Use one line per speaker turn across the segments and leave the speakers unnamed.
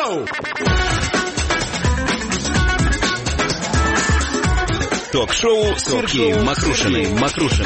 go! Ток-шоу с Сергеем Мокрушиным.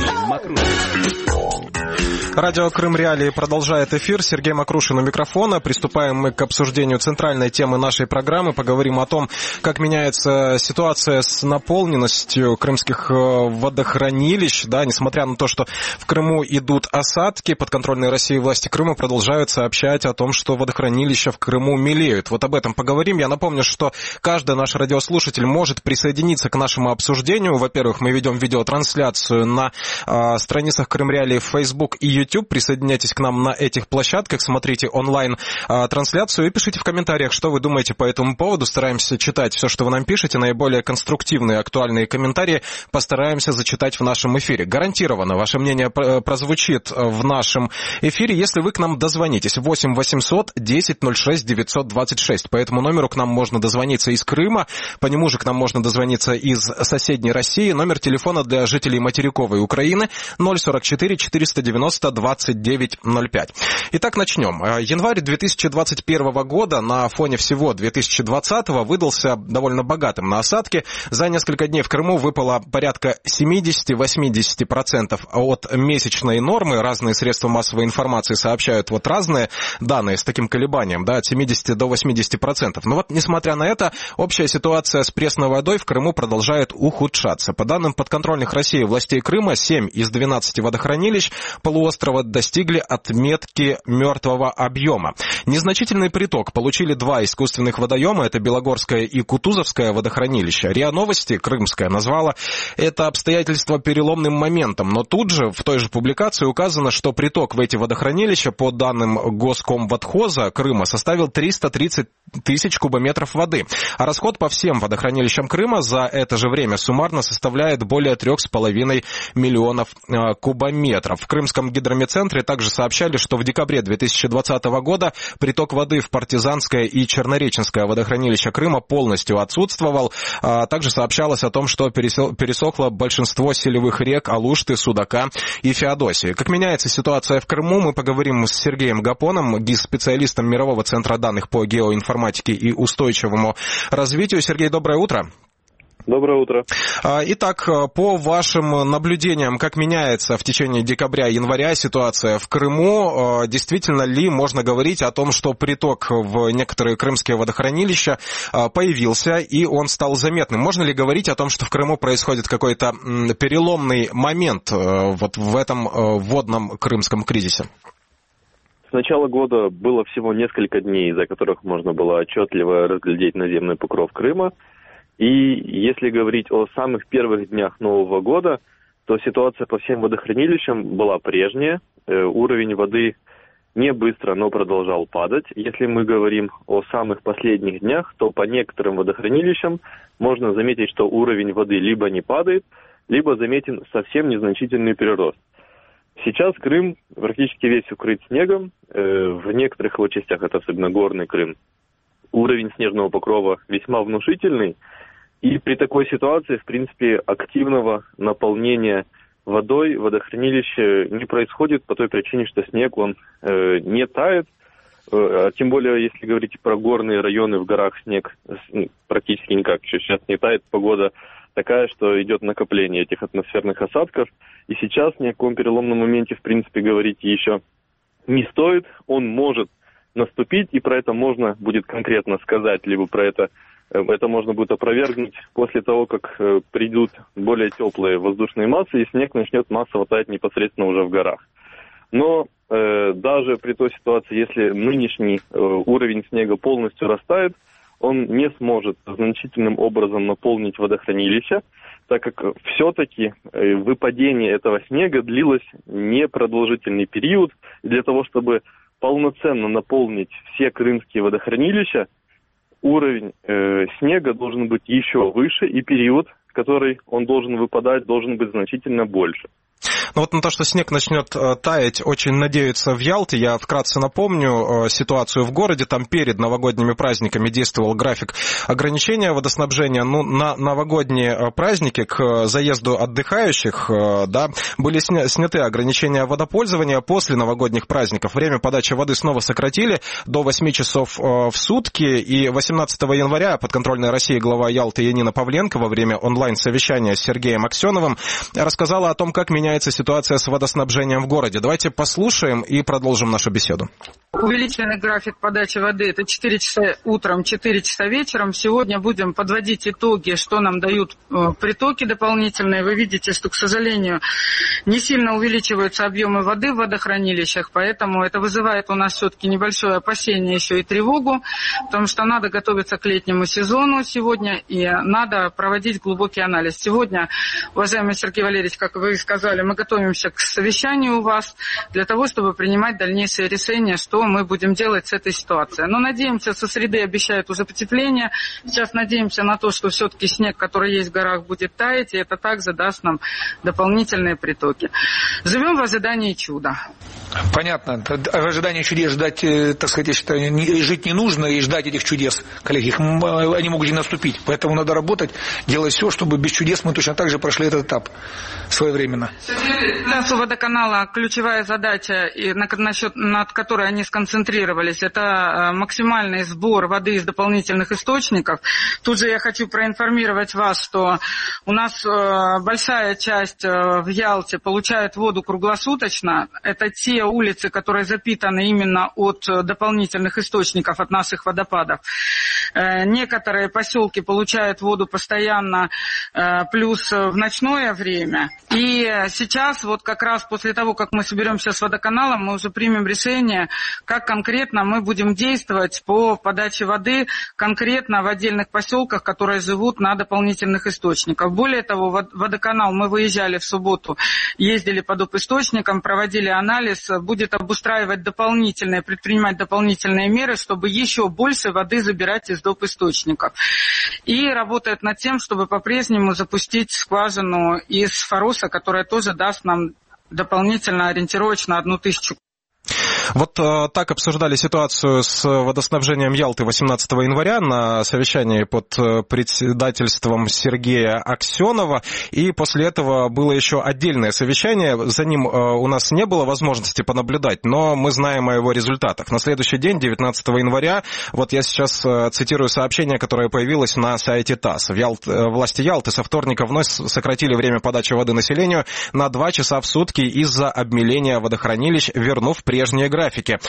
Радио «Крым Реалии» продолжает эфир. Сергей Мокрушин у микрофона. Приступаем мы к обсуждению центральной темы нашей программы. Поговорим о том, как меняется ситуация с наполненностью крымских водохранилищ. Да, несмотря на то, что в Крыму идут осадки, подконтрольные России власти Крыма продолжают сообщать о том, что водохранилища в Крыму мелеют. Вот об этом поговорим. Я напомню, что каждый наш радиослушатель может присоединиться к нашему обсуждению. Во-первых, мы ведем видеотрансляцию на страницах «Крым Реалии» в Facebook и YouTube. Присоединяйтесь к нам на этих площадках, смотрите онлайн-трансляцию и пишите в комментариях, что вы думаете по этому поводу. Стараемся читать все, что вы нам пишете. Наиболее конструктивные, актуальные комментарии постараемся зачитать в нашем эфире. Гарантированно ваше мнение прозвучит в нашем эфире, если вы к нам дозвонитесь. 8 800 10 06 926. По этому номеру к нам можно дозвониться из Крыма, по нему же к нам можно дозвониться из соседней России. Номер телефона для жителей материковой Украины 044 490 2905. Итак, начнем. Январь 2021 года на фоне всего 2020 выдался довольно богатым на осадки. За несколько дней в Крыму выпало порядка 70-80% от месячной нормы. Разные средства массовой информации сообщают вот разные данные с таким колебанием, да, от 70 до 80%. Но вот, несмотря на это, общая ситуация с пресной водой в Крыму продолжает ухудшаться. По данным подконтрольных России властей Крыма, 7 из 12 водохранилищ полуострова достигли отметки мертвого объема. Незначительный приток получили два искусственных водоема, это Белогорское и Кутузовское водохранилище. РИА Новости, крымская, назвала это обстоятельство переломным моментом, но тут же в той же публикации указано, что приток в эти водохранилища, по данным Госкомводхоза Крыма, составил 330 тысяч кубометров воды, а расход по всем водохранилищам Крыма за это же время суммарно составляет более 3,5 миллионов кубометров. В Крымском гидромедцентре также сообщали, что в декабре 2020 года приток воды в Партизанское и Чернореченское водохранилище Крыма полностью отсутствовал. Также сообщалось о том, что пересохло большинство селевых рек Алушты, Судака и Феодосии. Как меняется ситуация в Крыму, мы поговорим с Сергеем Гапоном, специалистом Мирового центра данных по геоинформатике и устойчивому развитию. Сергей, доброе утро.
Доброе утро.
Итак, по вашим наблюдениям, как меняется в течение декабря-января ситуация в Крыму? Действительно ли можно говорить о том, что приток в некоторые крымские водохранилища появился и он стал заметным? Можно ли говорить о том, что в Крыму происходит какой-то переломный момент вот в этом водном крымском кризисе?
С начала года было всего несколько дней, за которых можно было отчетливо разглядеть наземный покров Крыма. И если говорить о самых первых днях Нового года, то ситуация по всем водохранилищам была прежняя. Уровень воды не быстро, но продолжал падать. Если мы говорим о самых последних днях, то по некоторым водохранилищам можно заметить, что уровень воды либо не падает, либо заметен совсем незначительный прирост. Сейчас Крым практически весь укрыт снегом. В некоторых его частях, это особенно горный Крым, уровень снежного покрова весьма внушительный. И при такой ситуации, в принципе, активного наполнения водой водохранилище не происходит по той причине, что снег, он не тает. Тем более, если говорить про горные районы, в горах снег практически никак еще сейчас не тает. Погода такая, что идет накопление этих атмосферных осадков. И сейчас ни о каком переломном моменте, в принципе, говорить еще не стоит. Он может наступить, и про это можно будет конкретно сказать, либо про это можно будет опровергнуть после того, как придут более теплые воздушные массы, и снег начнет массово таять непосредственно уже в горах. Но даже при той ситуации, если нынешний уровень снега полностью растает, он не сможет значительным образом наполнить водохранилище, так как все-таки выпадение этого снега длилось непродолжительный период. И для того, чтобы полноценно наполнить все крымские водохранилища, уровень снега должен быть еще выше, и период, в который он должен выпадать, должен быть значительно больше.
Ну вот на то, что снег начнет таять, очень надеются в Ялте. Я вкратце напомню ситуацию в городе. Там перед новогодними праздниками действовал график ограничения водоснабжения. Ну, на новогодние праздники к заезду отдыхающих, да, были сняты ограничения водопользования. После новогодних праздников время подачи воды снова сократили до 8 часов в сутки. И 18 января подконтрольная России глава Ялты Янина Павленко во время онлайн-совещания с Сергеем Аксеновым рассказала о том, как меняется ситуация с водоснабжением в городе. Давайте послушаем и продолжим нашу беседу.
Увеличенный график подачи воды – это 4 часа утром, 4 часа вечером. Сегодня будем подводить итоги, что нам дают притоки дополнительные. Вы видите, что, к сожалению, не сильно увеличиваются объемы воды в водохранилищах, поэтому это вызывает у нас все-таки небольшое опасение еще и тревогу, потому что надо готовиться к летнему сезону сегодня и надо проводить глубокий анализ. Сегодня, уважаемый Сергей Валерьевич, как вы сказали, мы готовимся к совещанию у вас для того, чтобы принимать дальнейшие решения, что мы будем делать с этой ситуацией. Но надеемся, со среды обещают уже потепление. Сейчас надеемся на то, что все-таки снег, который есть в горах, будет таять, и это также даст нам дополнительные притоки. Живем в ожидании чуда.
Понятно. В ожидании чудес ждать, так сказать, я считаю, жить не нужно, и ждать этих чудес, коллеги, они могут и наступить. Поэтому надо работать, делать все, чтобы без чудес мы точно так же прошли этот этап своевременно.
У нас у водоканала ключевая задача, над которой они сконцентрировались, это максимальный сбор воды из дополнительных источников. Тут же я хочу проинформировать вас, что у нас большая часть в Ялте получает воду круглосуточно. Это те улицы, которые запитаны именно от дополнительных источников, от наших водопадов. Некоторые поселки получают воду постоянно, плюс в ночное время. И сейчас, вот как раз после того, как мы соберемся с водоканалом, мы уже примем решение, как конкретно мы будем действовать по подаче воды конкретно в отдельных поселках, которые живут на дополнительных источниках. Более того, водоканал, мы выезжали в субботу, ездили по доп. Источникам, проводили анализ, будет обустраивать предпринимать дополнительные меры, чтобы еще больше воды забирать из доп. Источников. И работает над тем, чтобы по-прежнему запустить скважину из Фароса, которая тоже даст нам дополнительно ориентировочно 1000.
Вот так обсуждали ситуацию с водоснабжением Ялты 18 января на совещании под председательством Сергея Аксенова. И после этого было еще отдельное совещание. За ним у нас не было возможности понаблюдать, но мы знаем о его результатах. На следующий день, 19 января, вот я сейчас цитирую сообщение, которое появилось на сайте ТАСС. Власти Ялты со вторника вновь сократили время подачи воды населению на 2 часа в сутки из-за обмеления водохранилищ, вернув прежние графики.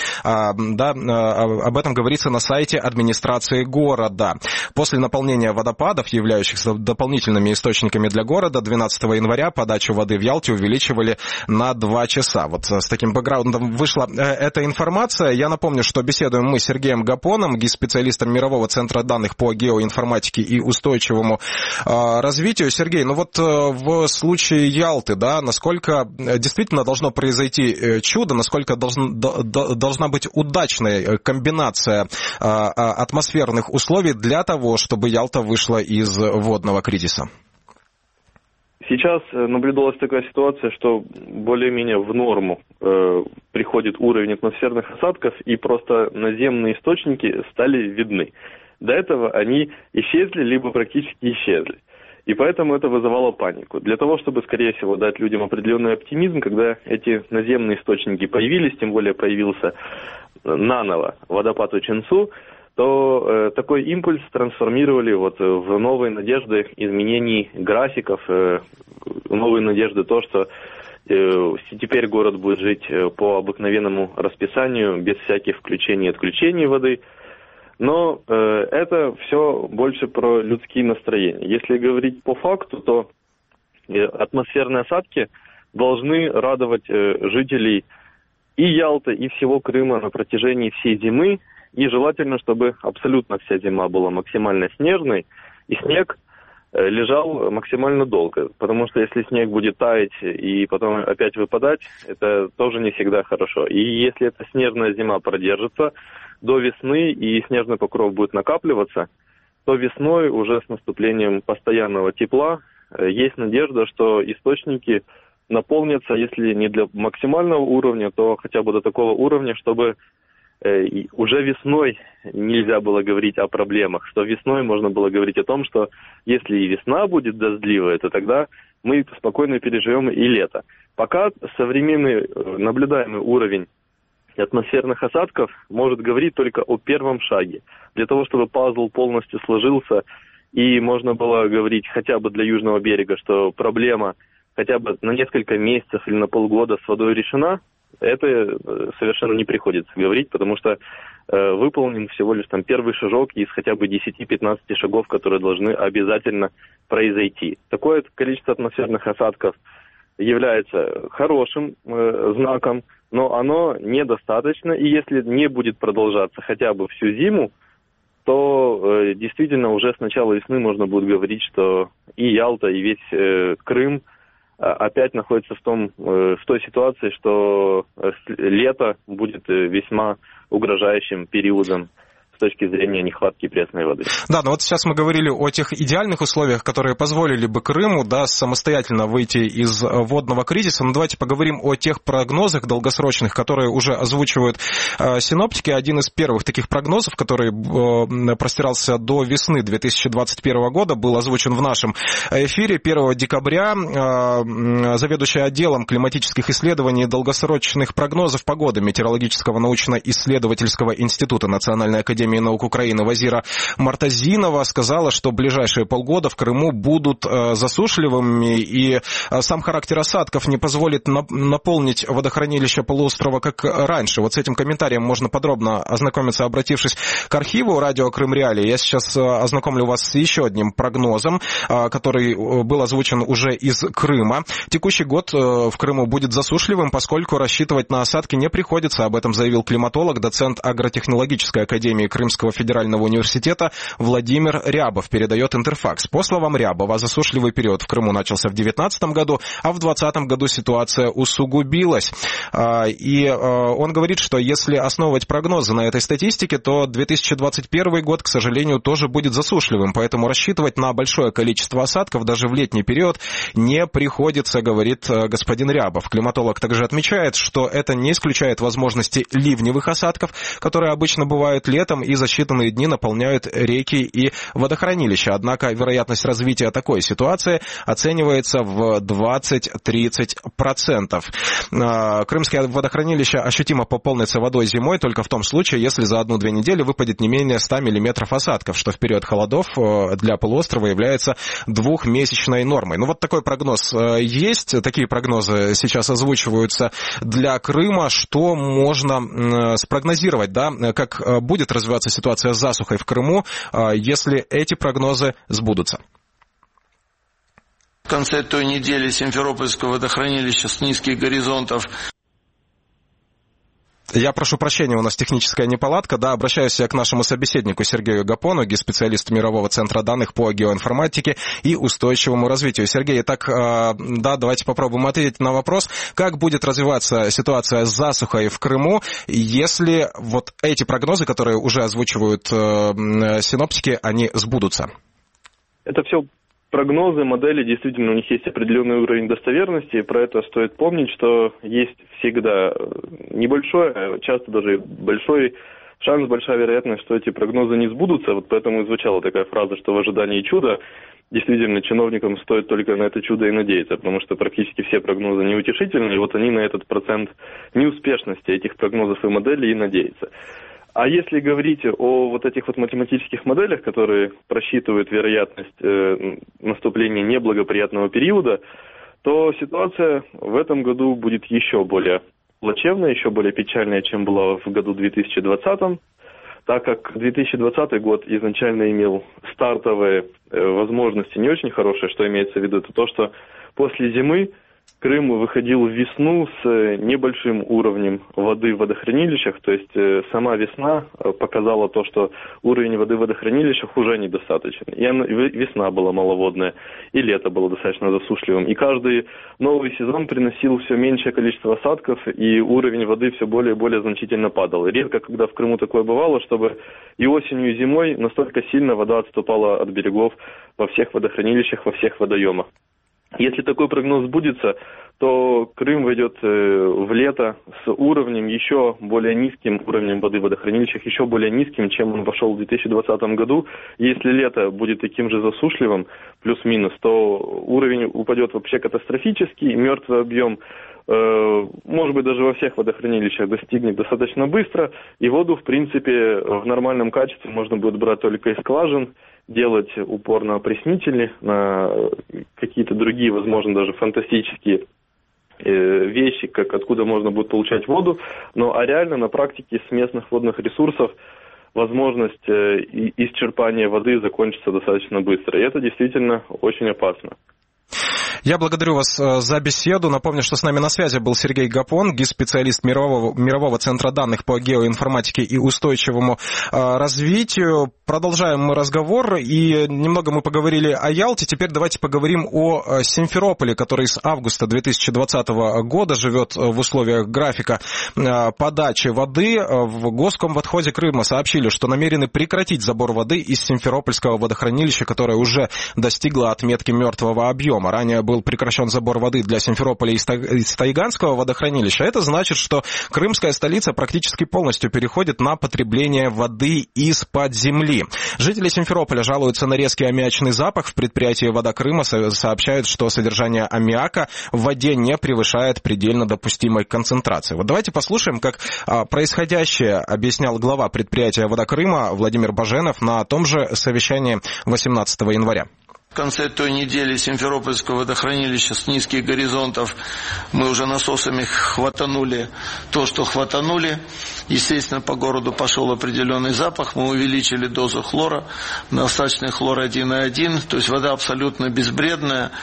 Об этом говорится на сайте администрации города. После наполнения водопадов, являющихся дополнительными источниками для города, 12 января подачу воды в Ялте увеличивали на 2 часа. Вот с таким бэкграундом вышла эта информация. Я напомню, что беседуем мы с Сергеем Гапоном, специалистом Мирового центра данных по геоинформатике и устойчивому развитию. Сергей, ну вот в случае Ялты, да, насколько действительно должно произойти чудо, насколько должна быть удачная комбинация атмосферных условий для того, чтобы Ялта вышла из водного кризиса?
Сейчас наблюдалась такая ситуация, что более-менее в норму приходит уровень атмосферных осадков, и просто наземные источники стали видны. До этого они исчезли, либо практически исчезли. И поэтому это вызывало панику. Для того, чтобы, скорее всего, дать людям определенный оптимизм, когда эти наземные источники появились, тем более появился наново водопад Учинцу, то такой импульс трансформировали вот в новые надежды изменений графиков, новые надежды то, что теперь город будет жить по обыкновенному расписанию, без всяких включений и отключений воды. Но это все больше про людские настроения. Если говорить по факту, то атмосферные осадки должны радовать жителей и Ялты, и всего Крыма на протяжении всей зимы. И желательно, чтобы абсолютно вся зима была максимально снежной, и снег лежал максимально долго. Потому что если снег будет таять и потом опять выпадать, это тоже не всегда хорошо. И если эта снежная зима продержится до весны и снежный покров будет накапливаться, то весной уже с наступлением постоянного тепла есть надежда, что источники наполнятся, если не до максимального уровня, то хотя бы до такого уровня, чтобы уже весной нельзя было говорить о проблемах, что весной можно было говорить о том, что если и весна будет дождливая, то тогда мы спокойно переживем и лето. Пока современный наблюдаемый уровень атмосферных осадков может говорить только о первом шаге. Для того, чтобы пазл полностью сложился и можно было говорить хотя бы для южного берега, что проблема хотя бы на несколько месяцев или на полгода с водой решена, это совершенно не приходится говорить, потому что выполнен всего лишь там первый шажок из хотя бы 10-15 шагов, которые должны обязательно произойти. Такое количество атмосферных осадков является хорошим знаком, но оно недостаточно, и если не будет продолжаться хотя бы всю зиму, то действительно уже с начала весны можно будет говорить, что и Ялта, и весь Крым опять находится в той ситуации, что лето будет весьма угрожающим периодом с точки зрения нехватки пресной воды.
Да, но вот сейчас мы говорили о тех идеальных условиях, которые позволили бы Крыму, да, самостоятельно выйти из водного кризиса. Но давайте поговорим о тех прогнозах долгосрочных, которые уже озвучивают синоптики. Один из первых таких прогнозов, который простирался до весны 2021 года, был озвучен в нашем эфире 1 декабря. Заведующая отделом климатических исследований и долгосрочных прогнозов погоды Метеорологического научно-исследовательского института Национальной академии наук Украины Вазира Мартазинова сказала, что ближайшие полгода в Крыму будут засушливыми, и сам характер осадков не позволит наполнить водохранилище полуострова как раньше. Вот с этим комментарием можно подробно ознакомиться, обратившись к архиву радио Крым Реалии. Я сейчас ознакомлю вас с еще одним прогнозом, который был озвучен уже из Крыма. Текущий год в Крыму будет засушливым, поскольку рассчитывать на осадки не приходится. Об этом заявил климатолог, доцент Агротехнологической академии Крымского федерального университета Владимир Рябов, передает Интерфакс. По словам Рябова, засушливый период в Крыму начался в 2019 году, а в 2020 году ситуация усугубилась. И он говорит, что если основывать прогнозы на этой статистике, то 2021 год, к сожалению, тоже будет засушливым, поэтому рассчитывать на большое количество осадков даже в летний период не приходится, говорит господин Рябов. Климатолог также отмечает, что это не исключает возможности ливневых осадков, которые обычно бывают летом и за считанные дни наполняют реки и водохранилища. Однако вероятность развития такой ситуации оценивается в 20-30%. Крымские водохранилища ощутимо пополнятся водой зимой только в том случае, если за 1-2 недели выпадет не менее 100 мм осадков, что в период холодов для полуострова является двухмесячной нормой. Ну вот такой прогноз есть, такие прогнозы сейчас озвучиваются для Крыма. Что можно спрогнозировать, да, как будет развиваться ситуация с засухой в Крыму, если эти прогнозы сбудутся?
В конце той недели Симферопольского водохранилища с низких горизонтов.
Я прошу прощения, у нас техническая неполадка. Да, обращаюсь я к нашему собеседнику Сергею Гапону, специалисту Мирового центра данных по геоинформатике и устойчивому развитию. Сергей, так, да, давайте попробуем ответить на вопрос, как будет развиваться ситуация с засухой в Крыму, если вот эти прогнозы, которые уже озвучивают синоптики, они сбудутся?
Это все прогнозы, модели, действительно, у них есть определенный уровень достоверности, и про это стоит помнить, что есть всегда небольшой, а часто даже большой шанс, большая вероятность, что эти прогнозы не сбудутся. Вот поэтому и звучала такая фраза, что в ожидании чуда действительно чиновникам стоит только на это чудо и надеяться, потому что практически все прогнозы неутешительны, и вот они на этот процент неуспешности этих прогнозов и моделей и надеются. А если говорить о вот этих вот математических моделях, которые просчитывают вероятность наступления неблагоприятного периода, то ситуация в этом году будет еще более плачевная, еще более печальная, чем была в году 2020, так как 2020 год изначально имел стартовые возможности не очень хорошие. Что имеется в виду, это то, что после зимы Крым выходил в весну с небольшим уровнем воды в водохранилищах, то есть сама весна показала то, что уровень воды в водохранилищах уже недостаточен. И весна была маловодная, и лето было достаточно засушливым. И каждый новый сезон приносил все меньшее количество осадков, и уровень воды все более и более значительно падал. Редко, когда в Крыму такое бывало, чтобы и осенью, и зимой настолько сильно вода отступала от берегов во всех водохранилищах, во всех водоемах. Если такой прогноз сбудется, то Крым войдет в лето с уровнем еще более низким, уровнем воды в водохранилищах еще более низким, чем он вошел в 2020 году. Если лето будет таким же засушливым, плюс-минус, то уровень упадет вообще катастрофически, мертвый объем, может быть, даже во всех водохранилищах достигнет достаточно быстро, и воду, в принципе, в нормальном качестве можно будет брать только из скважин, делать упор на опреснители, на какие-то другие, возможно, даже фантастические вещи, как откуда можно будет получать воду, но реально на практике с местных водных ресурсов возможность исчерпания воды закончится достаточно быстро. И это действительно очень опасно.
Я благодарю вас за беседу. Напомню, что с нами на связи был Сергей Гапон, гид-специалист Мирового центра данных по геоинформатике и устойчивому развитию. Продолжаем мы разговор, и немного мы поговорили о Ялте. Теперь давайте поговорим о Симферополе, который с августа 2020 года живет в условиях графика подачи воды. В Госкомводходе Крыма сообщили, что намерены прекратить забор воды из Симферопольского водохранилища, которое уже достигло отметки мертвого объема. Ранее был прекращен забор воды для Симферополя из Тайганского водохранилища. Это значит, что крымская столица практически полностью переходит на потребление воды из-под земли. Жители Симферополя жалуются на резкий аммиачный запах. В предприятии «Вода Крыма» сообщают, что содержание аммиака в воде не превышает предельно допустимой концентрации. Вот давайте послушаем, как происходящее объяснял глава предприятия «Вода Крыма» Владимир Баженов на том же совещании 18 января.
В конце той недели Симферопольского водохранилища с низких горизонтов мы уже насосами хватанули то, что хватанули. Естественно, по городу пошел определенный запах. Мы увеличили дозу хлора на остаточный хлор 1,1. То есть вода абсолютно безбредная,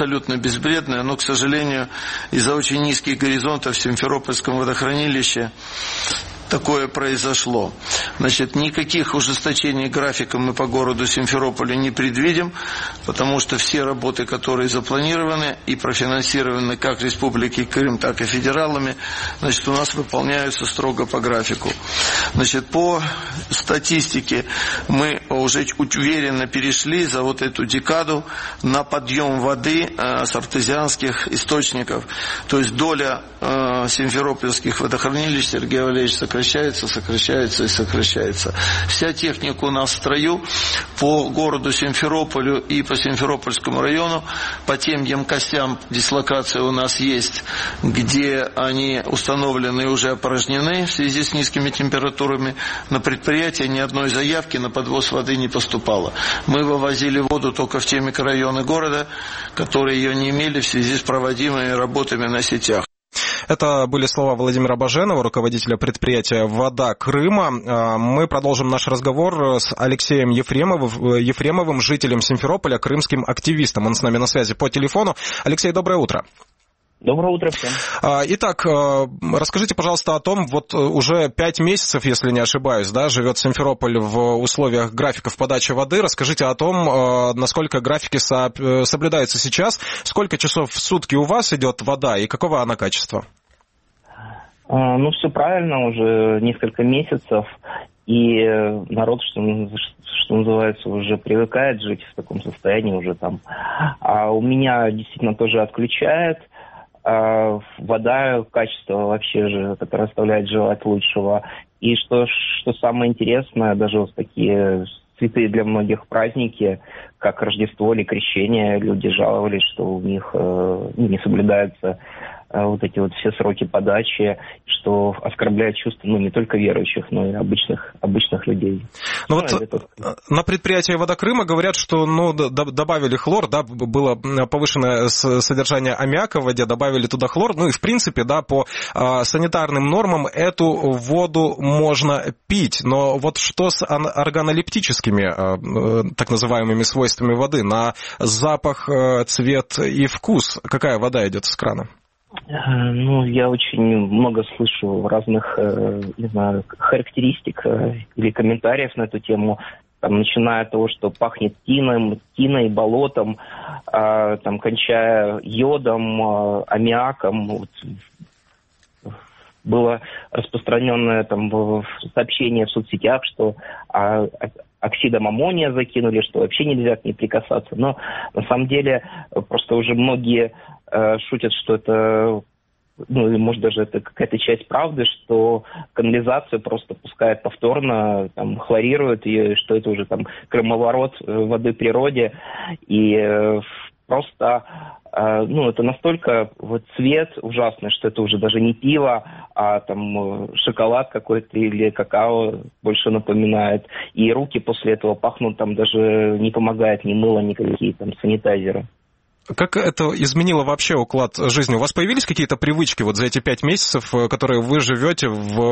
но, к сожалению, из-за очень низких горизонтов в Симферопольском водохранилище такое произошло. Значит, никаких ужесточений графика мы по городу Симферополю не предвидим, потому что все работы, которые запланированы и профинансированы как Республикой Крым, так и федералами, значит, у нас выполняются строго по графику. Значит, по статистике мы уже уверенно перешли за вот эту декаду на подъем воды с артезианских источников. То есть доля симферопольских водохранилищ, Сергей Валерьевич, сокращается. Вся техника у нас в строю по городу Симферополю и по Симферопольскому району. По тем емкостям дислокация у нас есть, где они установлены и уже опорожнены в связи с низкими температурами. На предприятие ни одной заявки на подвоз воды не поступало. Мы вывозили воду только в те микрорайоны города, которые ее не имели в связи с проводимыми работами на сетях.
Это были слова Владимира Баженова, руководителя предприятия «Вода Крыма». Мы продолжим наш разговор с Алексеем Ефремовым, жителем Симферополя, крымским активистом. Он с нами на связи по телефону. Алексей, доброе утро.
Доброе утро всем.
Итак, расскажите, пожалуйста, о том, вот уже 5 месяцев, если не ошибаюсь, да, живет Симферополь в условиях графиков подачи воды. Расскажите о том, насколько графики соблюдаются сейчас, сколько часов в сутки у вас идет вода и какого она качества?
Ну, все правильно, уже несколько месяцев, и народ, что называется, уже привыкает жить в таком состоянии уже там. А у меня действительно тоже отключает. Вода, качество вообще же, которое оставляет желать лучшего. И что самое интересное, даже вот такие святые для многих праздники, как Рождество или Крещение, люди жаловались, что у них не соблюдаются вот эти вот все сроки подачи, что оскорбляет чувства, не только верующих, но и обычных людей.
На предприятии «Вода Крыма» говорят, что добавили хлор, да, было повышенное содержание аммиака в воде, добавили туда хлор, и в принципе, да, по санитарным нормам эту воду можно пить, но вот что с органолептическими, так называемыми свойствами воды, на запах, цвет и вкус, какая вода идет из крана?
Я очень много слышу разных, характеристик или комментариев на эту тему, начиная от того, что пахнет тиной, болотом, кончая йодом, аммиаком. Было распространенное сообщение в соцсетях, что оксидом аммония закинули, что вообще нельзя к ней прикасаться. Но на самом деле просто уже многие шутят, что это, ну, или может даже это какая-то часть правды, что канализацию просто пускают повторно, там, хлорируют ее, что это уже там кромоворот воды в природе. И просто, ну, это настолько вот цвет ужасный, что это уже даже не пиво, а там шоколад какой-то или какао больше напоминает. И руки после этого пахнут, там даже не помогает ни мыло, ни какие там санитайзеры.
Как это изменило вообще уклад жизни? У вас появились какие-то привычки вот за эти 5 месяцев, которые вы живете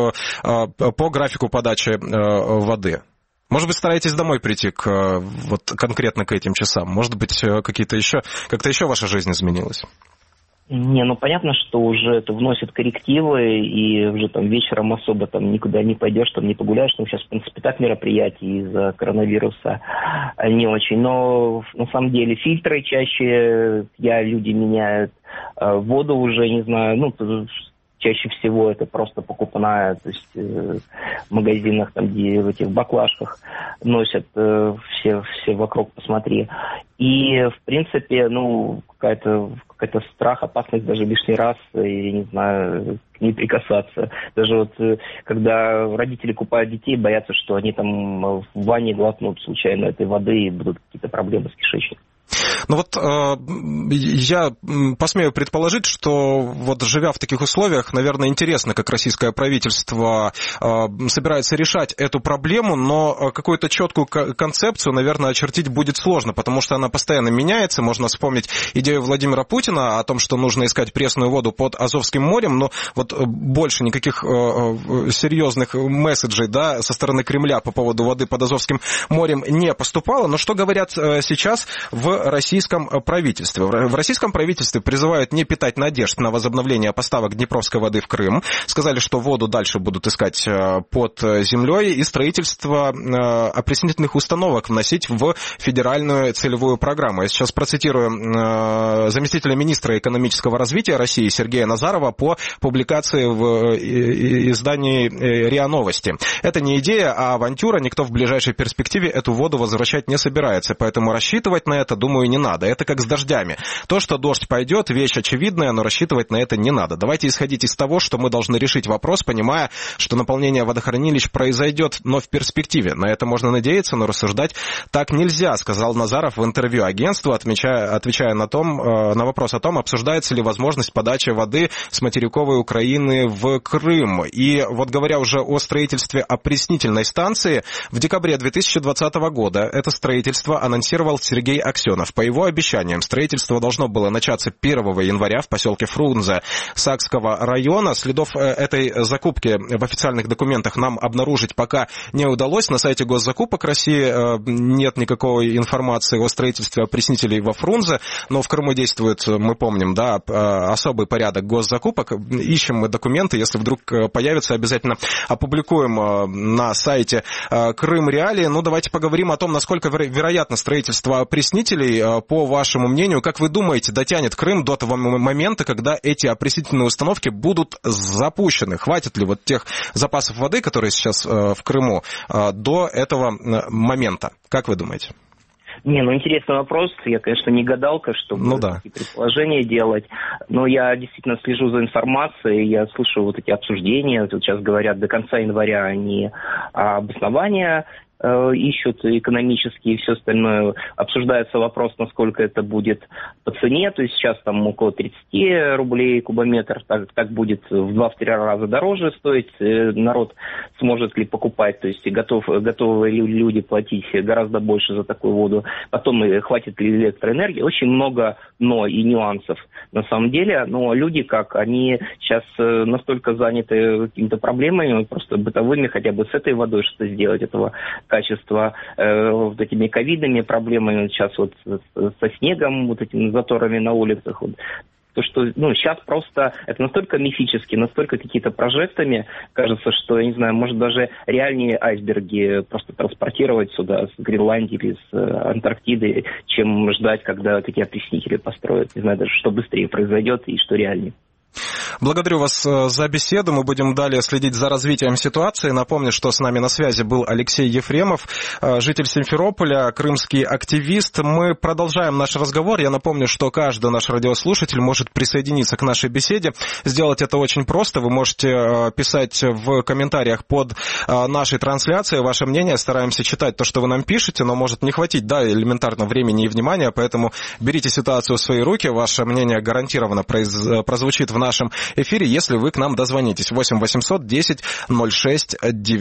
по графику подачи воды? Может быть, стараетесь домой прийти вот конкретно к этим часам? Может быть, как-то еще ваша жизнь изменилась?
Не, ну понятно, что уже это вносит коррективы, и уже там вечером особо там никуда не пойдешь, там не погуляешь. Ну, сейчас, в принципе, так мероприятий из-за коронавируса не очень. Но на самом деле фильтры чаще люди меняют, воду уже, не знаю, ну, чаще всего это просто покупная, то есть в магазинах, там, где в этих баклажках носят все вокруг, посмотри. И, в принципе, ну, какая-то страх, опасность даже лишний раз, я не знаю, к ней прикасаться. Даже вот, когда родители купают детей, боятся, что они там в ванне глотнут случайно этой воды и будут какие-то проблемы с кишечником.
Ну вот я посмею предположить, что вот живя в таких условиях, наверное, интересно, как российское правительство собирается решать эту проблему, но какую-то четкую концепцию, наверное, очертить будет сложно, потому что она постоянно меняется. Можно вспомнить идею Владимира Путина о том, что нужно искать пресную воду под Азовским морем, но вот больше никаких серьезных месседжей, да, со стороны Кремля по поводу воды под Азовским морем не поступало. Но что говорят сейчас в российском правительстве? В российском правительстве призывают не питать надежд на возобновление поставок днепровской воды в Крым. Сказали, что воду дальше будут искать под землей и строительство опреснительных установок вносить в федеральную целевую программу. Я сейчас процитирую заместителя министра экономического развития России Сергея Назарова по публикации в издании РИА Новости. Это не идея, а авантюра. Никто в ближайшей перспективе эту воду возвращать не собирается, поэтому рассчитывать на это, думаю, не надо. Это как с дождями. То, что дождь пойдет, вещь очевидная, но рассчитывать на это не надо. Давайте исходить из того, что мы должны решить вопрос, понимая, что наполнение водохранилищ произойдет, но в перспективе. На это можно надеяться, но рассуждать так нельзя, сказал Назаров в интервью агентству, отвечая на вопрос о том, обсуждается ли возможность подачи воды с материковой Украины в Крым. И вот говоря уже о строительстве опреснительной станции, в декабре 2020 года это строительство анонсировал Сергей Аксенов. По его обещаниям, строительство должно было начаться 1 января в поселке Фрунзе Сакского района. Следов этой закупки в официальных документах нам обнаружить пока не удалось. На сайте госзакупок России нет никакой информации о строительстве опреснителей во Фрунзе, но в Крыму действует, мы помним, да, особый порядок госзакупок. Ищем мы документы, если вдруг появятся, обязательно опубликуем на сайте Крым Реалии. Ну, давайте поговорим о том, насколько вероятно строительство опреснителей. По вашему мнению, как вы думаете, дотянет Крым до того момента, когда эти опреснительные установки будут запущены? Хватит ли вот тех запасов воды, которые сейчас в Крыму, до этого момента? Как вы думаете?
Не, ну интересный вопрос. Я, конечно, не гадалка, чтобы такие предположения делать. Но я действительно слежу за информацией. Я слышу вот эти обсуждения. Вот сейчас говорят, до конца января они обоснования ищут экономические и все остальное. Обсуждается вопрос, насколько это будет по цене. То есть сейчас там около 30 рублей кубометр. Так будет в 2-3 раза дороже стоить. Народ сможет ли покупать, то есть готовы ли люди платить гораздо больше за такую воду. Потом хватит ли электроэнергии. Очень много но и нюансов на самом деле. Но люди, они сейчас настолько заняты какими-то проблемами, просто бытовыми, хотя бы с этой водой что-то сделать, этого качества, вот этими ковидными проблемами, сейчас вот со снегом, вот этими заторами на улицах. Вот. То, что, сейчас просто это настолько мифически, настолько какие-то прожектами, кажется, что, я не знаю, может даже реальнее айсберги просто транспортировать сюда с Гренландии или с Антарктиды, чем ждать, когда такие опреснители построят. Не знаю даже, что быстрее произойдет и что реальнее.
Благодарю вас за беседу. Мы будем далее следить за развитием ситуации. Напомню, что с нами на связи был Алексей Ефремов, житель Симферополя, крымский активист. Мы продолжаем наш разговор. Я напомню, что каждый наш радиослушатель может присоединиться к нашей беседе. Сделать это очень просто. Вы можете писать в комментариях под нашей трансляцией ваше мнение. Стараемся читать то, что вы нам пишете, но может не хватить, элементарно времени и внимания. Поэтому берите ситуацию в свои руки. Ваше мнение гарантированно прозвучит в нашем эфире, если вы к нам дозвонитесь. 8 800 10 06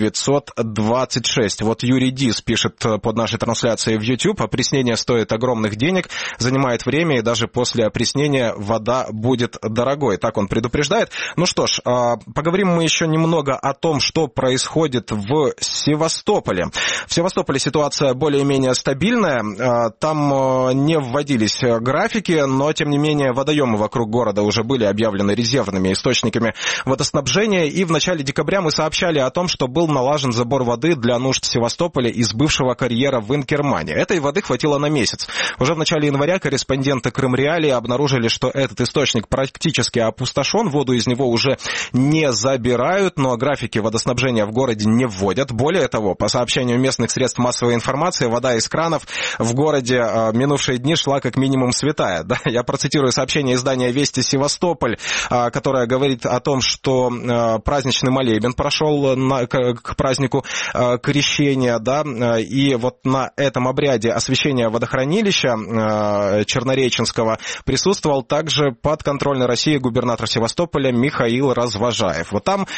926. Вот Юрий Дис пишет под нашей трансляцией в YouTube: опреснение стоит огромных денег, занимает время, и даже после опреснения вода будет дорогой. Так он предупреждает. Ну что ж, поговорим мы еще немного о том, что происходит в Севастополе. В Севастополе ситуация более-менее стабильная. Там не вводились графики, но, тем не менее, водоемы вокруг города уже были объявлены резервными источниками водоснабжения, и в начале декабря мы сообщали о том, что был налажен забор воды для нужд Севастополя из бывшего карьера в Инкермане. Этой воды хватило на месяц. Уже в начале января корреспонденты Крымреалии обнаружили, что этот источник практически опустошен, воду из него уже не забирают, но графики водоснабжения в городе не вводят. Более того, по сообщению местных средств массовой информации, вода из кранов в городе минувшие дни шла как минимум святая. Я процитирую сообщение издания «Вести Севастополь», которая говорит о том, что праздничный молебен прошел к празднику Крещения, и вот на этом обряде освящения водохранилища Чернореченского присутствовал также подконтрольный России губернатор Севастополя Михаил Развожаев. Вот там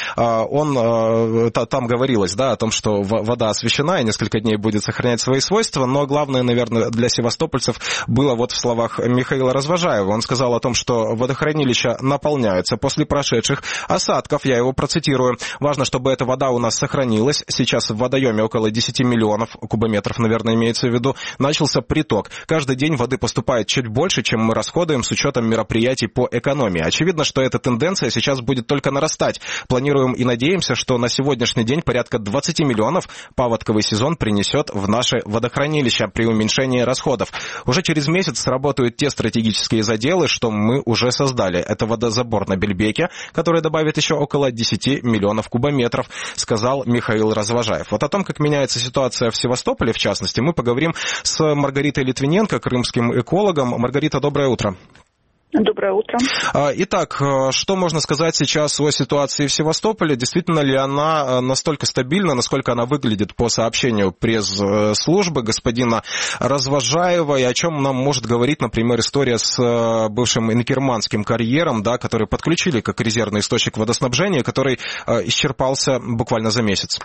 там говорилось, о том, что вода освящена и несколько дней будет сохранять свои свойства, но главное, наверное, для севастопольцев было вот в словах Михаила Развожаева. Он сказал о том, что водохранилища наполняются после прошедших осадков. Я его процитирую. Важно, чтобы эта вода у нас сохранилась. Сейчас в водоеме около 10 миллионов кубометров, наверное, имеется в виду. Начался приток. Каждый день воды поступает чуть больше, чем мы расходуем с учетом мероприятий по экономии. Очевидно, что эта тенденция сейчас будет только нарастать. Планируем и надеемся, что на сегодняшний день порядка 20 миллионов паводковый сезон принесет в наше водохранилище при уменьшении расходов. Уже через месяц сработают те стратегические заделы, что мы уже создали. Это водозабор на Бельбеке, который добавит еще около 10 миллионов кубометров, сказал Михаил Развожаев. Вот о том, как меняется ситуация в Севастополе, в частности, мы поговорим с Маргаритой Литвиненко, крымским экологом. Маргарита, доброе утро.
Доброе утро.
Итак, что можно сказать сейчас о ситуации в Севастополе? Действительно ли она настолько стабильна, насколько она выглядит по сообщению пресс-службы господина Развожаева, и о чем нам может говорить, например, история с бывшим инкерманским карьером, который подключили как резервный источник водоснабжения, который исчерпался буквально за месяц?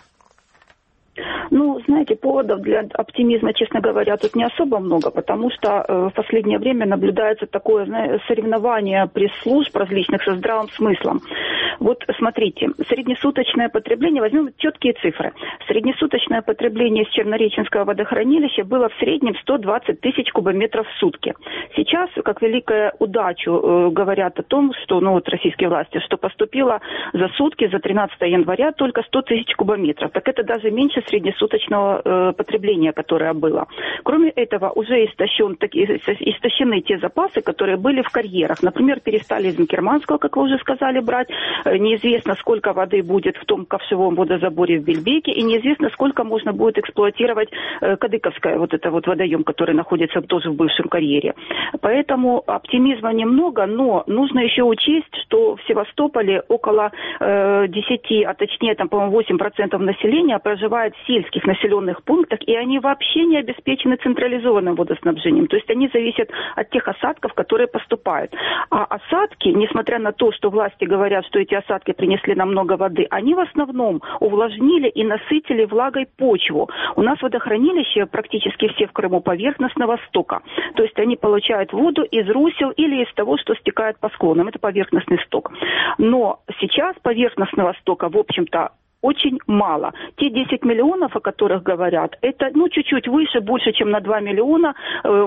Знаете, поводов для оптимизма, честно говоря, тут не особо много, потому что в последнее время наблюдается такое, соревнование пресс-служб различных со здравым смыслом. Вот смотрите, среднесуточное потребление, возьмем четкие цифры. Среднесуточное потребление с Чернореченского водохранилища было в среднем 120 тысяч кубометров в сутки. Сейчас, как великую удачу, говорят о том, что, российские власти, что поступило за сутки, за 13 января только 100 тысяч кубометров. Так это даже меньше среднесуточного потребления, которое было. Кроме этого, уже истощены те запасы, которые были в карьерах. Например, перестали из Инкерманского, как вы уже сказали, брать. Неизвестно, сколько воды будет в том ковшевом водозаборе в Бельбеке, и неизвестно, сколько можно будет эксплуатировать Кадыковское, водоем, который находится тоже в бывшем карьере. Поэтому оптимизма немного, но нужно еще учесть, что в Севастополе около 10, а точнее, по-моему, 8% населения проживает в сельских населенных пунктах, и они вообще не обеспечены централизованным водоснабжением. То есть они зависят от тех осадков, которые поступают. А осадки, несмотря на то, что власти говорят, что эти осадки принесли нам много воды, они в основном увлажнили и насытили влагой почву. У нас водохранилища практически все в Крыму поверхностного стока. То есть они получают воду из русел или из того, что стекает по склонам. Это поверхностный сток. Но сейчас поверхностного стока, в общем-то, очень мало. Те 10 миллионов, о которых говорят, это чуть-чуть выше, больше, чем на 2 миллиона,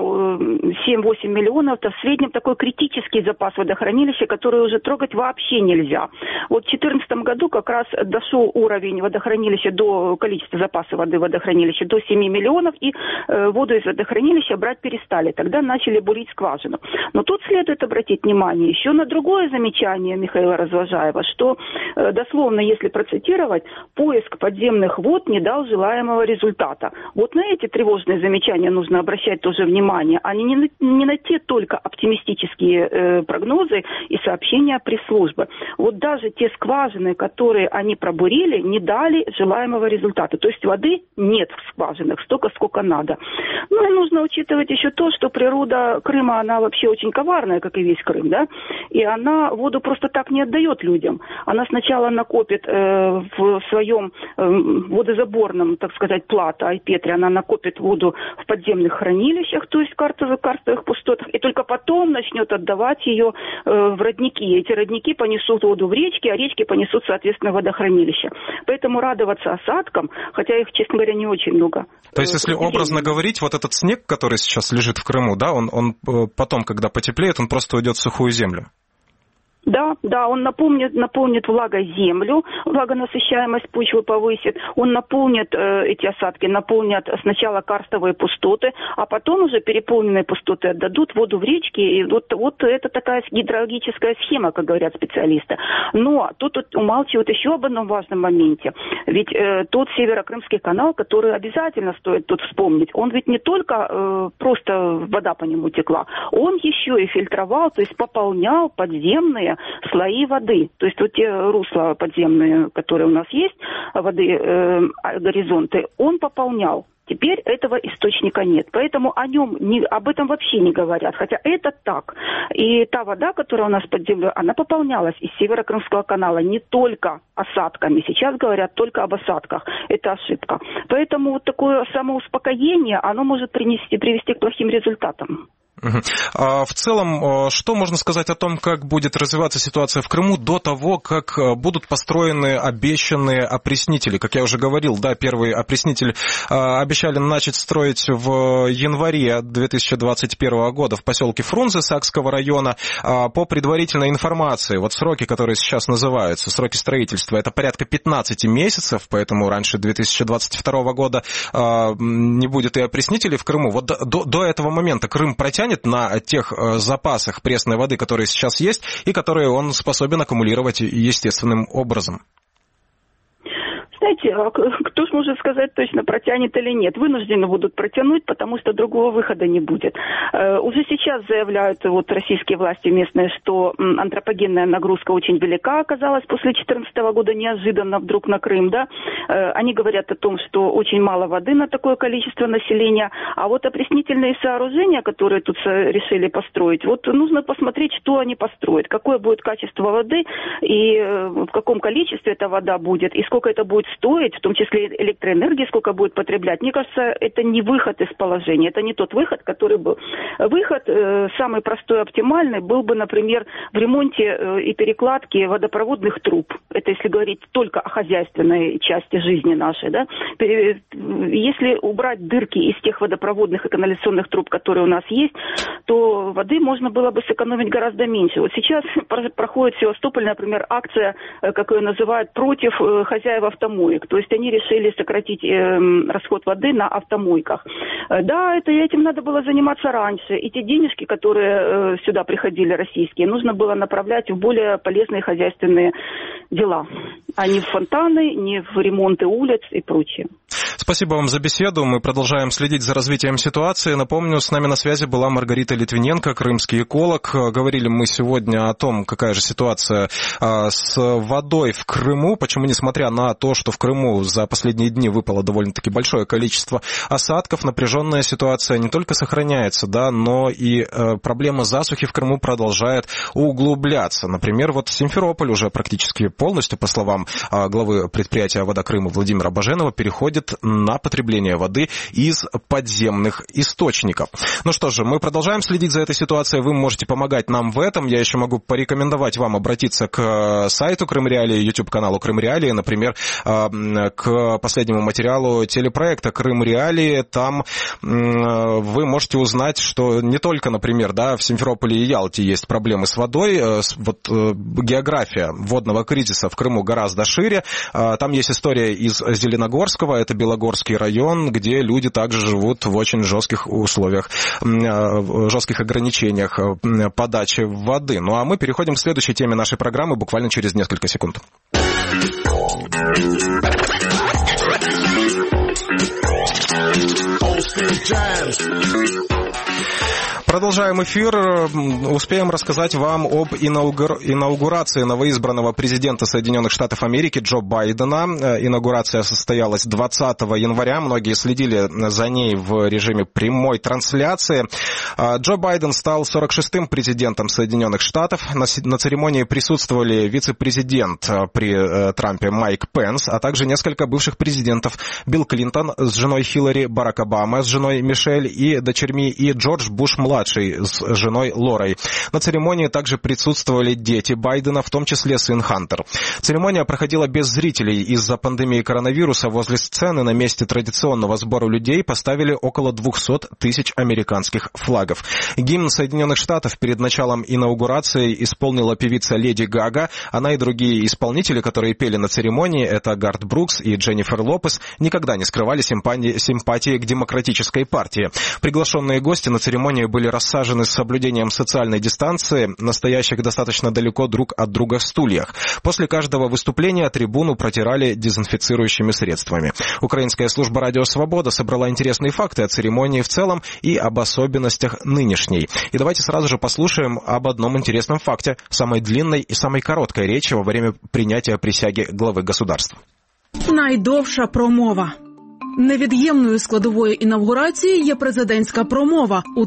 7-8 миллионов, это в среднем такой критический запас водохранилища, который уже трогать вообще нельзя. Вот в 2014 году как раз дошел уровень водохранилища до количества запаса воды водохранилища до 7 миллионов, и воду из водохранилища брать перестали. Тогда начали бурить скважину. Но тут следует обратить внимание еще на другое замечание Михаила Развожаева, что дословно, если процитировать, поиск подземных вод не дал желаемого результата. Вот на эти тревожные замечания нужно обращать тоже внимание, а не на те только оптимистические прогнозы и сообщения пресс-службы. Вот даже те скважины, которые они пробурили, не дали желаемого результата. То есть воды нет в скважинах столько, сколько надо. Ну и нужно учитывать еще то, что природа Крыма, она вообще очень коварная, как и весь Крым, да, и она воду просто так не отдает людям. Она сначала накопит в своем водозаборном, так сказать, плато Айпетре, она накопит воду в подземных хранилищах, то есть карстовых пустотах, и только потом начнет отдавать ее в родники. Эти родники понесут воду в речки, а речки понесут, соответственно, водохранилища. Поэтому радоваться осадкам, хотя их, честно говоря, не очень много.
То есть, если образно говорить, вот этот снег, который сейчас лежит в Крыму, да, он потом, когда потеплеет, он просто уйдет в сухую землю?
Да, он наполнит влагой землю, влагонасыщаемость почвы повысит, он наполнит эти осадки, наполнят сначала карстовые пустоты, а потом уже переполненные пустоты отдадут воду в речки, и вот это такая гидрологическая схема, как говорят специалисты. Но тут умалчивают еще об одном важном моменте, ведь тот Северокрымский канал, который обязательно стоит тут вспомнить, он ведь не только просто вода по нему текла, он еще и фильтровал, то есть пополнял подземные слои воды. То есть вот те русла подземные, которые у нас есть, воды, горизонты, он пополнял. Теперь этого источника нет. Поэтому об этом вообще не говорят. Хотя это так. И та вода, которая у нас под землей, она пополнялась из Северокрымского канала не только осадками. Сейчас говорят только об осадках. Это ошибка. Поэтому вот такое самоуспокоение, оно может привести к плохим результатам.
В целом, что можно сказать о том, как будет развиваться ситуация в Крыму до того, как будут построены обещанные опреснители? Как я уже говорил, да, первый опреснитель обещали начать строить в январе 2021 года в поселке Фрунзе Сакского района. По предварительной информации, вот сроки, которые сейчас называются, сроки строительства, это порядка 15 месяцев, поэтому раньше 2022 года не будет и опреснителей в Крыму. Вот до этого момента Крым протянет на тех запасах пресной воды, которые сейчас есть, и которые он способен аккумулировать естественным образом?
Знаете, кто ж может сказать точно, протянет или нет. Вынуждены будут протянуть, потому что другого выхода не будет. Уже сейчас заявляют российские власти местные, что антропогенная нагрузка очень велика оказалась после 2014 года, неожиданно вдруг на Крым, да. Они говорят о том, что очень мало воды на такое количество населения, а вот опреснительные сооружения, которые тут решили построить, вот нужно посмотреть, что они построят, какое будет качество воды, и в каком количестве эта вода будет, и сколько это будет стоить, в том числе электроэнергии, сколько будет потреблять. Мне кажется, это не выход из положения, это не тот выход, который был. Выход, самый простой, оптимальный, был бы, например, в ремонте и перекладке водопроводных труб. Это если говорить только о хозяйственной части жизни нашей, да. Если убрать дырки из тех водопроводных и канализационных труб, которые у нас есть, то воды можно было бы сэкономить гораздо меньше. Вот сейчас проходит в Севастополе, например, акция, как ее называют, против хозяев автомоек. То есть они решили сократить расход воды на автомойках. Да, этим надо было заниматься раньше. И те денежки, которые сюда приходили, российские, нужно было направлять в более полезные хозяйственные дела, а не в фонтаны, не в ремонты улиц и прочее.
Спасибо вам за беседу. Мы продолжаем следить за развитием ситуации. Напомню, с нами на связи была Маргарита Литвиненко, крымский эколог. Говорили мы сегодня о том, какая же ситуация с водой в Крыму, почему, несмотря на то, что в Крыму за последние дни выпало довольно-таки большое количество осадков, напряженная ситуация не только сохраняется, да, но и проблема засухи в Крыму продолжает углубляться. Например, вот Симферополь уже практически полностью, по словам главы предприятия «Вода Крыма» Владимира Баженова, переходит на потребление воды из подземных источников. Ну что же, мы продолжаем следить за этой ситуацией. Вы можете помогать нам в этом. Я еще могу порекомендовать вам обратиться к сайту Крым Реалии, YouTube-каналу Крым Реалии, например, к последнему материалу телепроекта Крым Реалии. Там вы можете узнать, что не только, например, в Симферополе и Ялте есть проблемы с водой. Вот география водного кризиса в Крыму гораздо шире. Там есть история из Зеленогорского, это Белогорский район, где люди также живут в очень жестких условиях, жестких ограничениях подачи воды. Ну а мы переходим к следующей теме нашей программы буквально через несколько секунд. Продолжаем эфир. Успеем рассказать вам об инаугурации новоизбранного президента Соединенных Штатов Америки Джо Байдена. Инаугурация состоялась 20 января. Многие следили за ней в режиме прямой трансляции. Джо Байден стал 46-м президентом Соединенных Штатов. На церемонии присутствовали вице-президент при Трампе Майк Пенс, а также несколько бывших президентов: Билл Клинтон с женой Хиллари, Барак Обама с женой Мишель и дочерьми, и Джордж Буш-младший с женой Лорой. На церемонии также присутствовали дети Байдена, в том числе сын Хантер. Церемония проходила без зрителей из-за пандемии коронавируса. Возле сцены на месте традиционного сбора людей поставили около 200 тысяч американских флагов. Гимн Соединенных Штатов перед началом инаугурации исполнила певица Леди Гага. Она и другие исполнители, которые пели на церемонии, это Гарт Брукс и Дженнифер Лопес, никогда не скрывали симпатии к Демократической партии. Приглашенные гости на церемонии были рассажены с соблюдением социальной дистанции, на стоящих достаточно далеко друг от друга стульях. После каждого выступления трибуну протирали дезинфицирующими средствами. Украинская служба «Радио Свобода» собрала интересные факты о церемонии в целом и об особенностях нынешней. И давайте сразу же послушаем об одном интересном факте, самой длинной и самой короткой речи во время принятия присяги главы государства.
Найдовша промова. Невід'ємною складовою інавгурації є президентська промова. У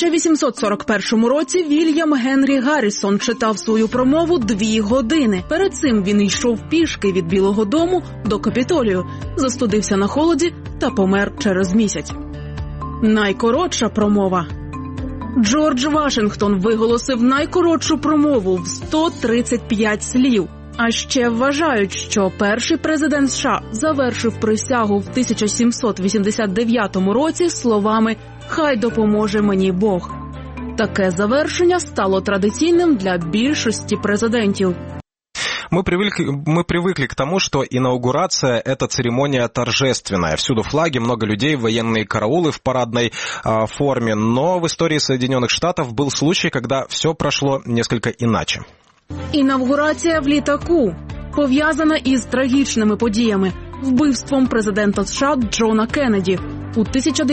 1841 році Вільям Генрі Гаррісон читав свою промову 2 години. Перед цим він йшов пішки від Білого дому до Капітолію, застудився на холоді та помер через місяць. Найкоротша промова. Джордж Вашингтон виголосив найкоротшу промову в 135 слів. А ще вважають, що перший президент США завершив присягу в 1789 році словами «Хай допоможе мені Бог». Таке завершення стало традиційним для більшості президентів.
Мы привыкли к тому, что инаугурация – это церемония торжественная. Всюду флаги, много людей, военные караулы в парадной форме. Но в истории Соединенных Штатов был случай, когда все прошло несколько иначе.
Інавгурація в літаку пов'язана із трагічними подіями – вбивством президента США Джона Кеннеді у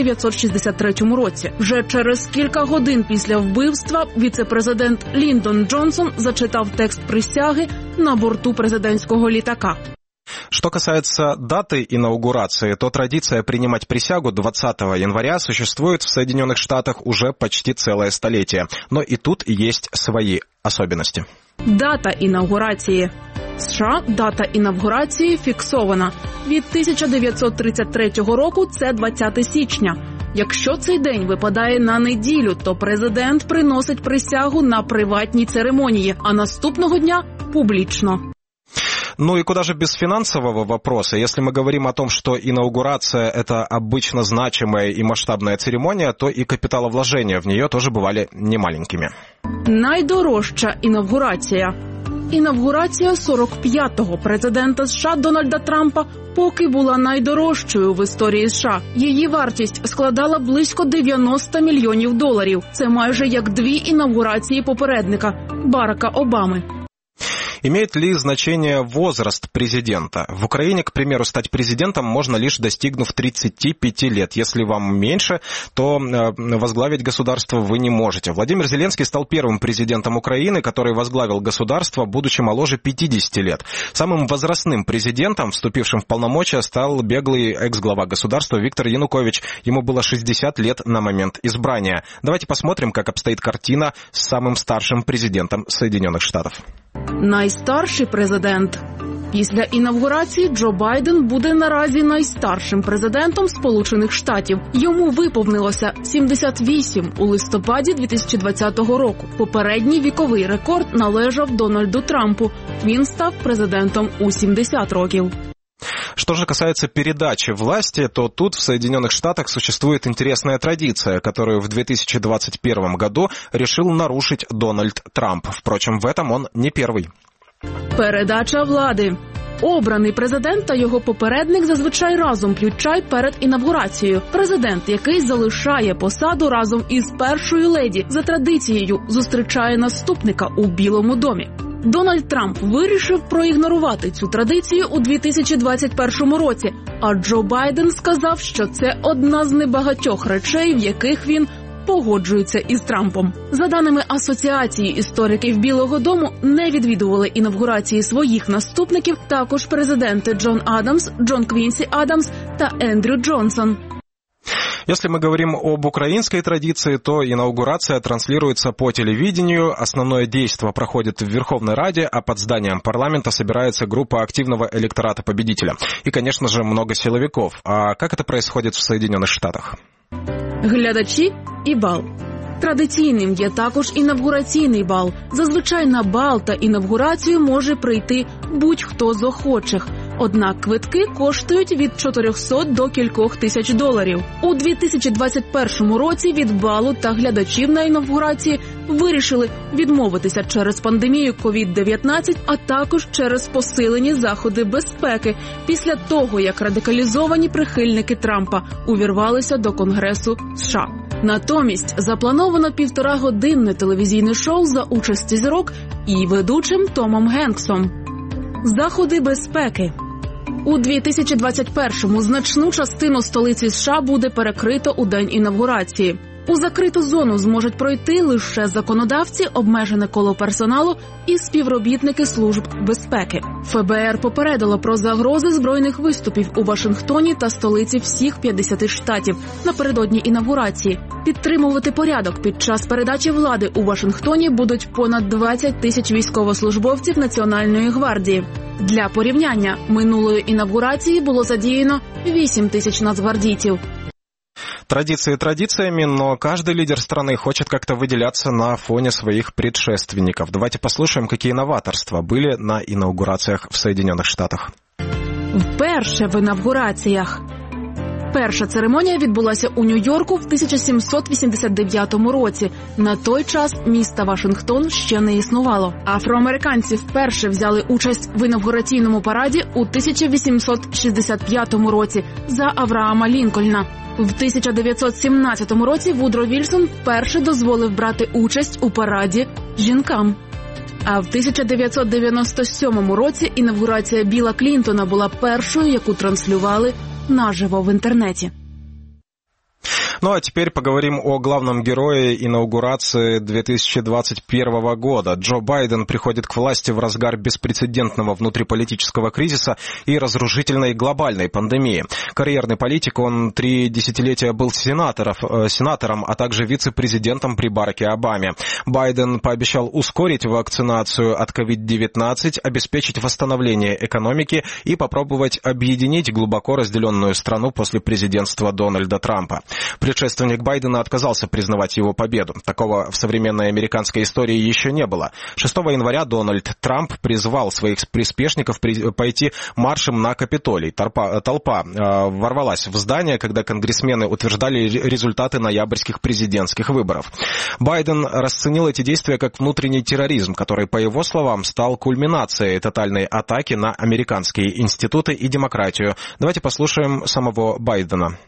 1963 році. Вже через кілька годин після вбивства віце-президент Ліндон Джонсон зачитав текст присяги на борту президентського літака.
Что касается даты инаугурации, то традиция принимать присягу 20 января существует в Соединенных Штатах уже почти целое столетие. Но и тут есть свои особенности.
Дата інаугурації. США дата інавгурації фіксована. Від 1933 року це 20 січня. Якщо цей день випадає на неділю, то президент приносить присягу на приватній церемонії, а наступного дня – публічно.
Ну и куда же без финансового вопроса? Если мы говорим о том, что инаугурация – это обычно значимая и масштабная церемония, то и капиталовложения в нее тоже бывали немаленькими.
Найдорожча інавгурація. Інавгурація 45-го президента США Дональда Трампа поки була найдорожчою в історії США. Її вартість складала близько $90 мільйонів. Це майже як 2 інавгурації попередника – Барака Обами.
Имеет ли значение возраст президента? В Украине, к примеру, стать президентом можно лишь достигнув 35 лет. Если вам меньше, то возглавить государство вы не можете. Владимир Зеленский стал первым президентом Украины, который возглавил государство, будучи моложе 50 лет. Самым возрастным президентом, вступившим в полномочия, стал беглый экс-глава государства Виктор Янукович. Ему было 60 лет на момент избрания. Давайте посмотрим, как обстоит картина с самым старшим президентом Соединенных Штатов.
Найстарший президент. Після інавгурації Джо Байден буде наразі найстаршим президентом Сполучених Штатів. Йому виповнилося 78 у листопаді 2020 року. Попередній віковий рекорд належав Дональду Трампу. Він став президентом у 70 років.
Что же касается передачи власти, то тут в Соединенных Штатах существует интересная традиция, которую в 2021 году решил нарушить Дональд Трамп. Впрочем, в этом он не первый.
Передача влади. Обраний президент та його попередник зазвичай разом п'ють чай перед інавгурацією. Президент, який залишає посаду разом із першою леді, за традицією зустрічає наступника у Білому домі. Дональд Трамп вирішив проігнорувати цю традицію у 2021 році, а Джо Байден сказав, що це одна з небагатьох речей, в яких він погоджується із Трампом. За даними Асоціації істориків Білого дому, не відвідували інавгурації своїх наступників також президенти Джон Адамс, Джон Квінсі Адамс та Ендрю Джонсон.
Если мы говорим об украинской традиции, то инаугурация транслируется по телевидению, основное действо проходит в Верховной Раде, а под зданием парламента собирается группа активного электората победителя. И, конечно же, много силовиков. А как это происходит в Соединенных Штатах?
Глядачі і бал. Традиційним є також інавгураційний бал. Зазвичай на бал та інавгурацію може прийти будь-хто з охочих. Однак квитки коштують від 400 до кількох тисяч доларів. У 2021 році від балу та глядачів на інавгурації вирішили відмовитися через пандемію COVID-19, а також через посилені заходи безпеки після того, як радикалізовані прихильники Трампа увірвалися до Конгресу США. Натомість заплановано 1,5-годинне телевізійне шоу за участі зірок і ведучим Томом Генксом. Заходи безпеки. У 2021-му значну частину столиці США буде перекрито у день інавгурації. У закриту зону зможуть пройти лише законодавці, обмежене коло персоналу і співробітники служб безпеки. ФБР попередило про загрози збройних виступів у Вашингтоні та столиці всіх 50 штатів напередодні інавгурації. Підтримувати порядок під час передачі влади у Вашингтоні будуть понад 20 тисяч військовослужбовців Національної гвардії. Для порівняння, минулої інавгурації було задіяно 8 тисяч нацгвардійців.
Традиции традициями, но каждый лидер страны хочет как-то выделяться на фоне своих предшественников. Давайте послушаем, какие новаторства были на инаугурациях в Соединенных Штатах.
Вперше в інавгураціях. Перша церемонія відбулася у Нью-Йорку в 1789 році. На той час міста Вашингтон ще не існувало. Афроамериканці вперше взяли участь в інавгураційному параді у 1865 році за Авраама Лінкольна. В 1917 році Вудро Вільсон вперше дозволив брати участь у параді жінкам. А в 1997 році інавгурація Білла Клінтона була першою, яку транслювали наживо в интернете.
Ну а теперь поговорим о главном герое инаугурации 2021 года. Джо Байден приходит к власти в разгар беспрецедентного внутриполитического кризиса и разрушительной глобальной пандемии. Карьерный политик, он 3 десятилетия был сенатором, а также вице-президентом при Бараке Обаме. Байден пообещал ускорить вакцинацию от COVID-19, обеспечить восстановление экономики и попробовать объединить глубоко разделенную страну после президентства Дональда Трампа. Предшественник Байдена отказался признавать его победу. Такого в современной американской истории еще не было. 6 января Дональд Трамп призвал своих приспешников пойти маршем на Капитолий. Толпа ворвалась в здание, когда конгрессмены утверждали результаты ноябрьских президентских выборов. Байден расценил эти действия как внутренний терроризм, который, по его словам, стал кульминацией тотальной атаки на американские институты и демократию. Давайте послушаем самого Байдена.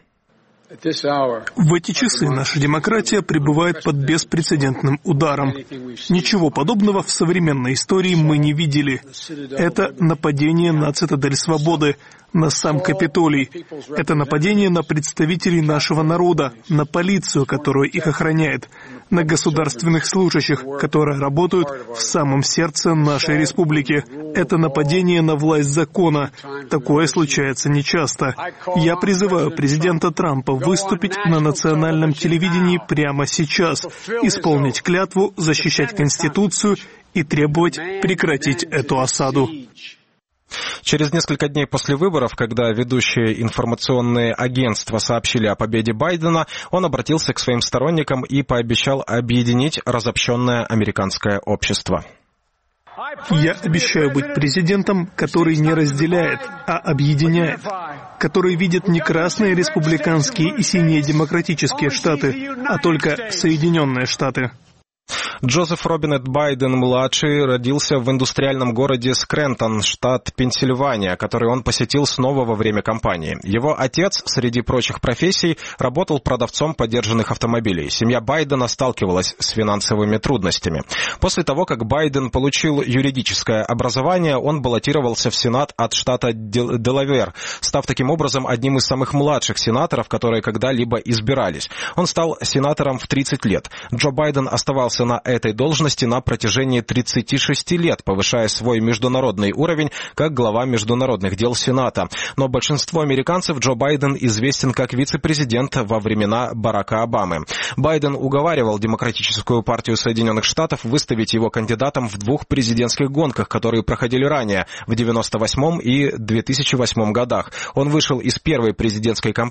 В эти часы наша демократия пребывает под беспрецедентным ударом. Ничего подобного в современной истории мы не видели. Это нападение на цитадель свободы, на сам Капитолий. Это нападение на представителей нашего народа, на полицию, которая их охраняет, на государственных служащих, которые работают в самом сердце нашей республики. Это нападение на власть закона. Такое случается нечасто. Я призываю президента Трампа выступить на национальном телевидении прямо сейчас, исполнить клятву, защищать Конституцию и требовать прекратить эту осаду.
Через несколько дней после выборов, когда ведущие информационные агентства сообщили о победе Байдена, он обратился к своим сторонникам и пообещал объединить разобщенное американское общество.
Я обещаю быть президентом, который не разделяет, а объединяет, который видит не красные республиканские и синие демократические штаты, а только Соединенные Штаты.
Джозеф Робинет Байден-младший родился в индустриальном городе Скрэнтон, штат Пенсильвания, который он посетил снова во время кампании. Его отец, среди прочих профессий, работал продавцом подержанных автомобилей. Семья Байдена сталкивалась с финансовыми трудностями. После того, как Байден получил юридическое образование, он баллотировался в Сенат от штата Делавэр, став таким образом одним из самых младших сенаторов, которые когда-либо избирались. Он стал сенатором в 30 лет. Джо Байден оставался на этой должности на протяжении 36 лет, повышая свой международный уровень как глава международных дел Сената. Но большинству американцев Джо Байден известен как вице-президент во времена Барака Обамы. Байден уговаривал Демократическую партию Соединенных Штатов выставить его кандидатом в 2 президентских гонках, которые проходили ранее, в 1998 и 2008 годах. Он вышел из первой президентской кампании